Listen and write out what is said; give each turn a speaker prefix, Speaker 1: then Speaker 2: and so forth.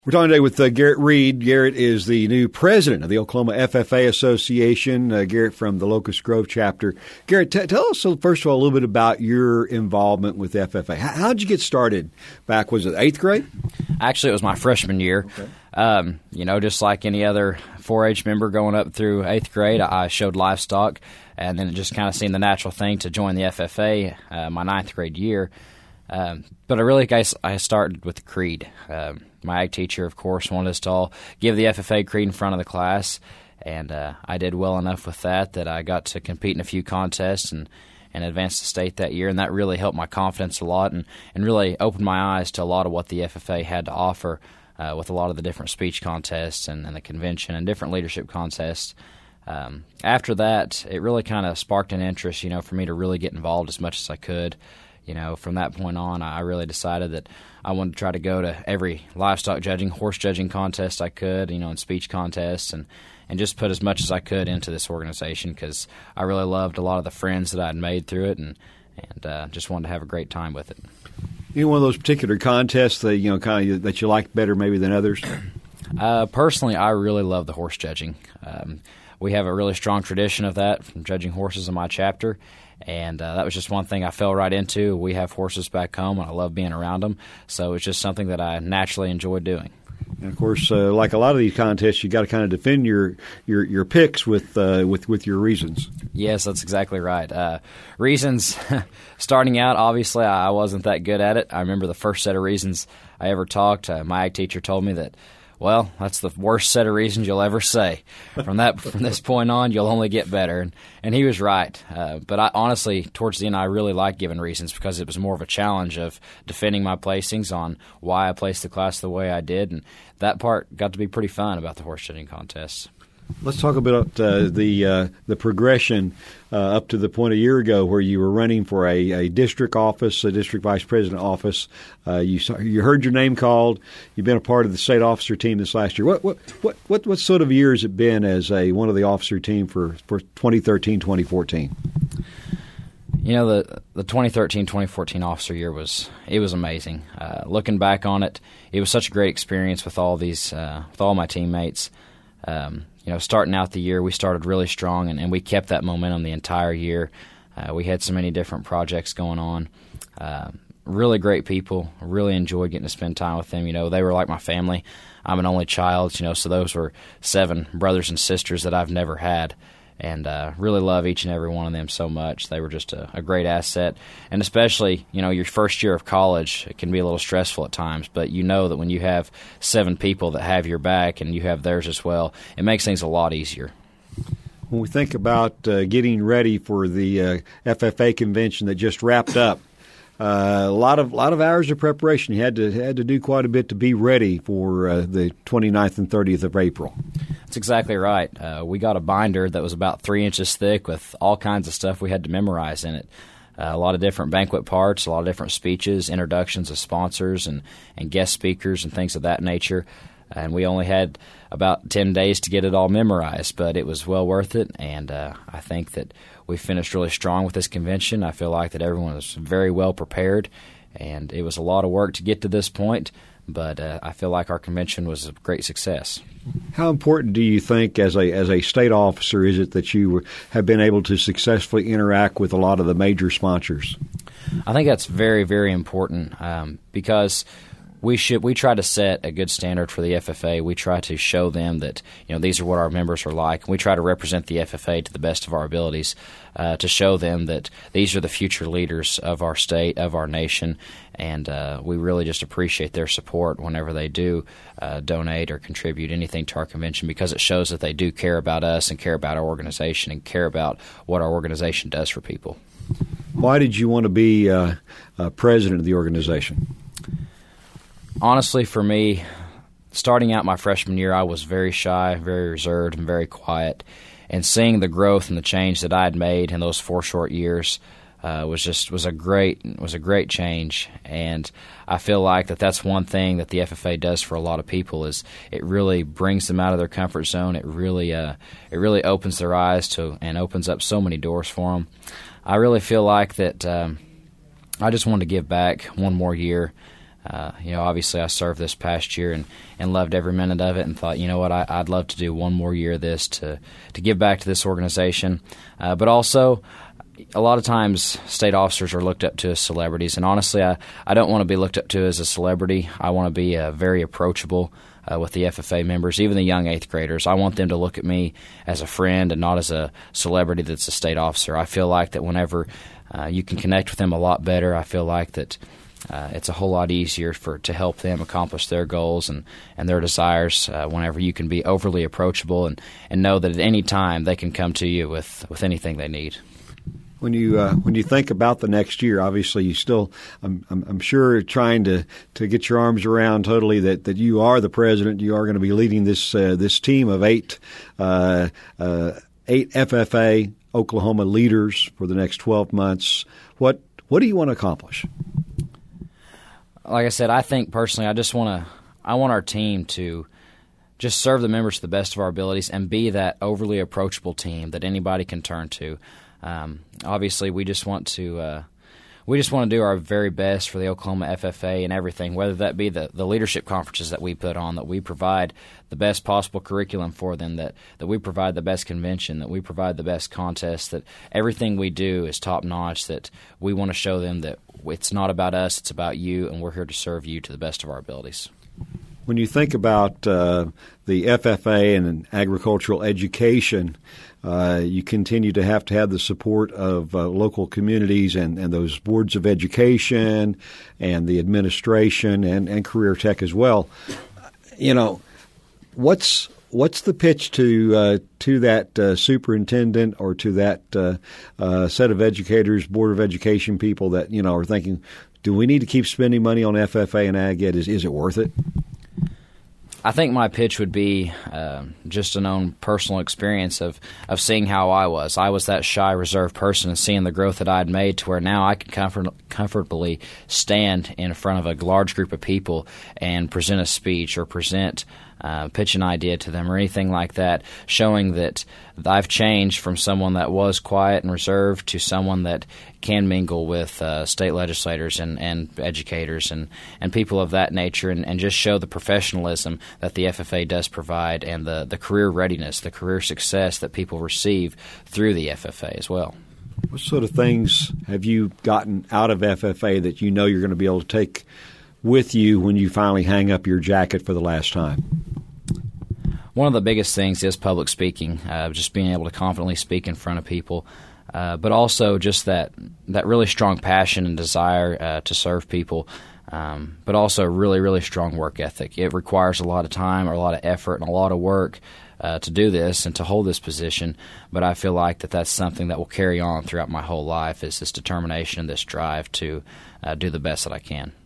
Speaker 1: We're talking today with Garrett Reed. Garrett is the new president of the Oklahoma FFA Association. Garrett from the Locust Grove chapter. Garrett, tell us, first of all, a little bit about your involvement with FFA. How did you get started back, was it 8th grade?
Speaker 2: Actually, it was my freshman year. Okay. Just like any other 4-H member going up through 8th grade, I showed livestock, and then it just kind of seemed the natural thing to join the FFA my 9th grade year. But I started with the creed. My ag teacher, of course, wanted us to all give the FFA creed in front of the class, and I did well enough with that I got to compete in a few contests and advance to state that year, and that really helped my confidence a lot and really opened my eyes to a lot of what the FFA had to offer with a lot of the different speech contests and the convention and different leadership contests. After that, it really kind of sparked an interest, for me to really get involved as much as I could. From that point on, I really decided that I wanted to try to go to every livestock judging, horse judging contest I could, and speech contests, and just put as much as I could into this organization because I really loved a lot of the friends that I'd made through it, and just wanted to have a great time with it.
Speaker 1: Any one of those particular contests that that you liked better maybe than others?
Speaker 2: Personally, I really love the horse judging. We have a really strong tradition of that from judging horses in my chapter. And that was just one thing I fell right into. We have horses back home, and I love being around them. So it's just something that I naturally enjoyed doing.
Speaker 1: And of course, like a lot of these contests, you got to kind of defend your picks with your reasons.
Speaker 2: Yes, that's exactly right. Reasons, starting out, obviously, I wasn't that good at it. I remember the first set of reasons I ever talked. My ag teacher told me that, well, that's the worst set of reasons you'll ever say. From this point on, you'll only get better. And he was right. But honestly, towards the end, I really liked giving reasons because it was more of a challenge of defending my placings on why I placed the class the way I did. And that part got to be pretty fun about the horse judging contests.
Speaker 1: Let's talk about the progression up to the point a year ago where you were running for a district office, a district vice president office. You heard your name called. You've been a part of the state officer team this last year. What sort of year has it been as one of the officer team for 2013, 2014?
Speaker 2: The 2013-2014 officer year was amazing. Looking back on it, it was such a great experience with all my teammates. Starting out the year, we started really strong, and we kept that momentum the entire year. We had so many different projects going on. Really great people. Really enjoyed getting to spend time with them. They were like my family. I'm an only child, so those were 7 brothers and sisters that I've never had. And really love each and every one of them so much. They were just a great asset. And especially, your first year of college, it can be a little stressful at times, but that when you have 7 people that have your back and you have theirs as well, it makes things a lot easier.
Speaker 1: When we think about getting ready for the FFA convention that just wrapped up, a lot of hours of preparation. You had to do quite a bit to be ready for the 29th and 30th of April.
Speaker 2: That's exactly right. We got a binder that was about 3 inches thick with all kinds of stuff we had to memorize in it. A lot of different banquet parts, a lot of different speeches, introductions of sponsors and guest speakers and things of that nature. And we only had about 10 days to get it all memorized, but it was well worth it, and I think that we finished really strong with this convention. I feel like that everyone was very well prepared, and it was a lot of work to get to this point, but I feel like our convention was a great success.
Speaker 1: How important do you think as a state officer is it that you have been able to successfully interact with a lot of the major sponsors?
Speaker 2: I think that's very, very important because we try to set a good standard for the FFA. We try to show them that these are what our members are like. We try to represent the FFA to the best of our abilities to show them that these are the future leaders of our state, of our nation, and we really just appreciate their support whenever they do donate or contribute anything to our convention because it shows that they do care about us and care about our organization and care about what our organization does for people.
Speaker 1: Why did you want to be president of the organization?
Speaker 2: Honestly, for me, starting out my freshman year, I was very shy, very reserved, and very quiet. And seeing the growth and the change that I had made in those 4 short years was a great change. And I feel like that's one thing that the FFA does for a lot of people is it really brings them out of their comfort zone. It really opens their eyes to and opens up so many doors for them. I really feel like that I just wanted to give back one more year. Obviously I served this past year and loved every minute of it, and thought, you know what, I'd love to do one more year of this to give back to this organization. But also, a lot of times state officers are looked up to as celebrities, and honestly, I don't want to be looked up to as a celebrity. I want to be very approachable with the FFA members, even the young 8th graders. I want them to look at me as a friend and not as a celebrity that's a state officer. I feel like that whenever you can connect with them a lot better, I feel like that it's a whole lot easier to help them accomplish their goals and their desires whenever you can be overly approachable and know that at any time they can come to you with anything they need.
Speaker 1: When you think about the next year, obviously you still, I'm sure, trying to get your arms around totally that you are the president. You are going to be leading this team of eight FFA Oklahoma leaders for the next 12 months. What do you want to accomplish?
Speaker 2: Like I said, I think personally, I want our team to just serve the members to the best of our abilities and be that overly approachable team that anybody can turn to. Obviously, we just want to do our very best for the Oklahoma FFA and everything, whether that be the leadership conferences that we put on, that we provide the best possible curriculum for them, that we provide the best convention, that we provide the best contest, that everything we do is top-notch, that we want to show them that it's not about us, it's about you, and we're here to serve you to the best of our abilities.
Speaker 1: When you think about the FFA and agricultural education, you continue to have the support of local communities and those boards of education and the administration and Career Tech as well. What's the pitch to that superintendent or to that set of educators, board of education people that are thinking, do we need to keep spending money on FFA and ag ed? Is it worth it?
Speaker 2: I think my pitch would be just an own personal experience of seeing how I was. I was that shy, reserved person, and seeing the growth that I had made to where now I can comfortably stand in front of a large group of people and present a speech or pitch an idea to them or anything like that, showing that I've changed from someone that was quiet and reserved to someone that can mingle with state legislators and educators and people of that nature and just show the professionalism that the FFA does provide and the career readiness, the career success that people receive through the FFA as well.
Speaker 1: What sort of things have you gotten out of FFA that you're going to be able to take with you when you finally hang up your jacket for the last time?
Speaker 2: One of the biggest things is public speaking, just being able to confidently speak in front of people, but also just that really strong passion and desire to serve people, but also a really, really strong work ethic. It requires a lot of time or a lot of effort and a lot of work to do this and to hold this position, but I feel like that's something that will carry on throughout my whole life, is this determination and this drive to do the best that I can.